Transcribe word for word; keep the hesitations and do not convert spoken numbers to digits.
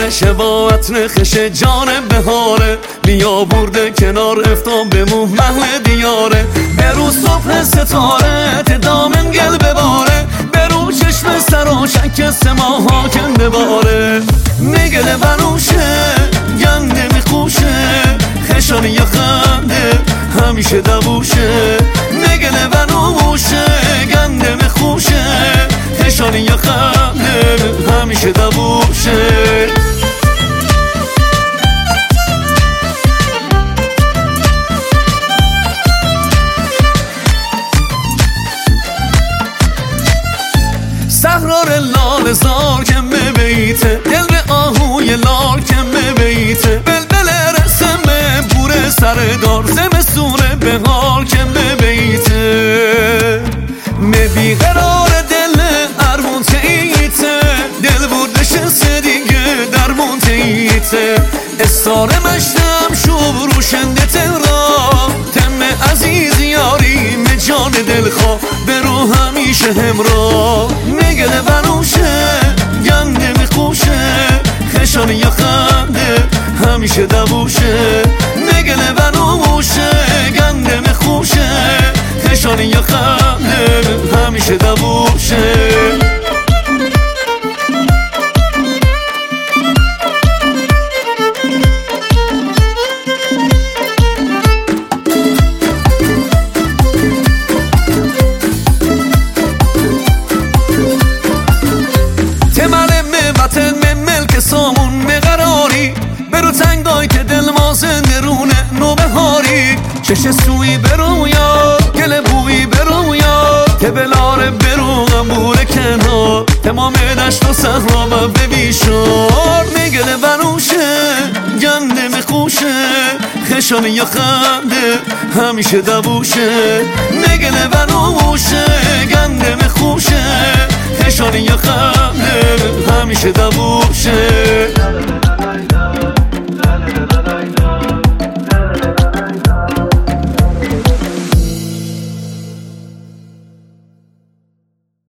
شباعت نخش جان بهاره، بیا برده کنار افتان بموه محل دیاره. برو صبح ستاره تدامن گل بباره، برو چشم سر و شک سما حاکم بباره. نگل بنوشه گنده میخوشه، خشانی یا خنده همیشه دبوشه. نگل بنوشه گنده میخوشه، خشانی یا خنده همیشه دبوشه. سهرار لال زار کم بیته، دل به آهوی لال کم بیته. بلبل رسم بوره سردار، زمستونه به حال کم بیته. مبی قرار دل ارمون تیته، دل بردش دیگه درمون تیته. استار مشتم شب روشنده ترا، تم عزیز یاری مجان دل خواه، برو همیشه همراه. نگل بنوشه گنده میخوشه، خشانی یا خنده همیشه دبوشه. نگل بنوشه گنده میخوشه، خشانی یا خنده همیشه دبوشه. سامون مقراری، برو تنگای که دل ما زنده رونه نو بهاری. چش سوی برو یا گل بوی برو یا، تبلاره برو غمبور کنار. تمام دشت و صحرا به بیشار، نگل بنوشه گنده میخوشه، خشانی یا خنده همیشه دبوشه. نگل بنوشه گنده میخوشه، خشانی یا خنده همیشه دبوشه.